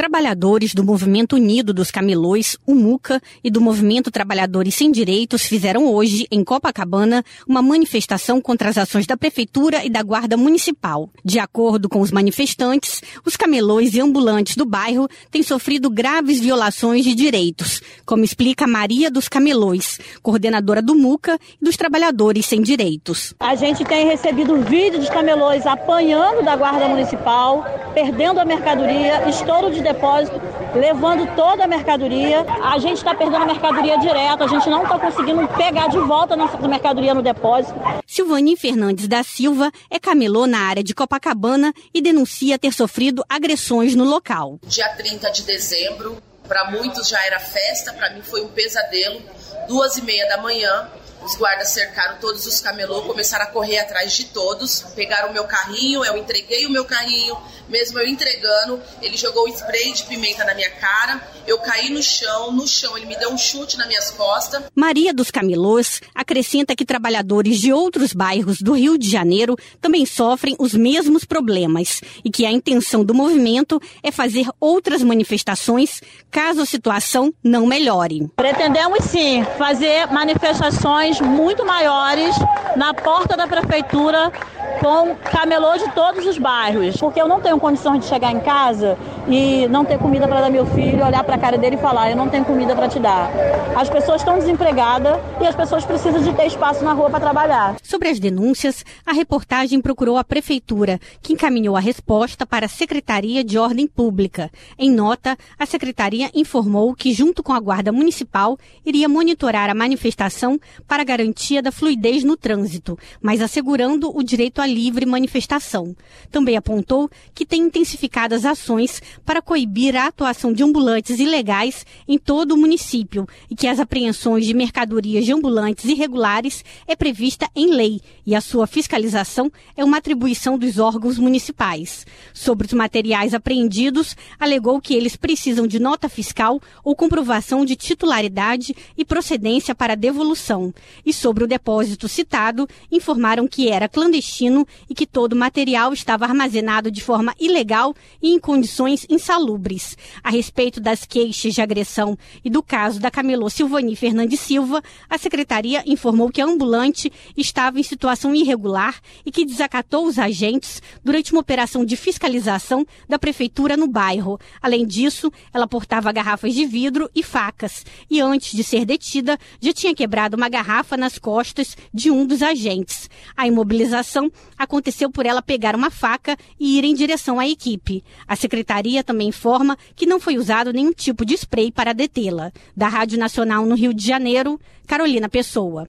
Trabalhadores do Movimento Unido dos Camelôs, o MUCA, e do Movimento Trabalhadores Sem Direitos fizeram hoje, em Copacabana, uma manifestação contra as ações da Prefeitura e da Guarda Municipal. De acordo com os manifestantes, os camelôs e ambulantes do bairro têm sofrido graves violações de direitos, como explica Maria dos Camelôs, coordenadora do MUCA e dos Trabalhadores Sem Direitos. A gente tem recebido vídeos dos camelôs apanhando da Guarda Municipal, perdendo a mercadoria, estouro de depósito, levando toda a mercadoria. A gente está perdendo a mercadoria direto, a gente não está conseguindo pegar de volta a nossa mercadoria no depósito. Silvani Fernandes da Silva é camelô na área de Copacabana e denuncia ter sofrido agressões no local. Dia 30 de dezembro, para muitos já era festa, para mim foi um pesadelo. 2h30 da manhã, os guardas cercaram todos os camelôs, começaram a correr atrás de todos, pegaram o meu carrinho, eu entreguei o meu carrinho, mesmo eu entregando, ele jogou spray de pimenta na minha cara, eu caí no chão ele me deu um chute nas minhas costas. Maria dos Camelôs acrescenta que trabalhadores de outros bairros do Rio de Janeiro também sofrem os mesmos problemas e que a intenção do movimento é fazer outras manifestações caso a situação não melhore. Pretendemos sim fazer manifestações muito maiores na porta da prefeitura com camelô de todos os bairros, porque eu não tenho condições de chegar em casa e não ter comida para dar meu filho, olhar para a cara dele e falar, eu não tenho comida para te dar. As pessoas estão desempregadas e as pessoas precisam de ter espaço na rua para trabalhar. Sobre as denúncias, a reportagem procurou a prefeitura, que encaminhou a resposta para a Secretaria de Ordem Pública. Em nota, a secretaria informou que, junto com a Guarda Municipal, iria monitorar a manifestação para a garantia da fluidez no trânsito, mas assegurando o direito à livre manifestação. Também apontou que tem intensificado as ações para coibir a atuação de ambulantes ilegais em todo o município e que as apreensões de mercadorias de ambulantes irregulares é prevista em lei e a sua fiscalização é uma atribuição dos órgãos municipais. Sobre os materiais apreendidos, alegou que eles precisam de nota fiscal ou comprovação de titularidade e procedência para devolução. E sobre o depósito citado, informaram que era clandestino e que todo o material estava armazenado de forma ilegal e em condições insalubres. A respeito das queixas de agressão e do caso da camelô Silvani Fernandes Silva, a secretaria informou que a ambulante estava em situação irregular e que desacatou os agentes durante uma operação de fiscalização da prefeitura no bairro. Além disso, ela portava garrafas de vidro e facas e, antes de ser detida, já tinha quebrado uma garrafa nas costas de um dos agentes. A imobilização aconteceu por ela pegar uma faca e ir em direção à equipe. A secretaria também informa que não foi usado nenhum tipo de spray para detê-la. Da Rádio Nacional no Rio de Janeiro, Carolina Pessoa.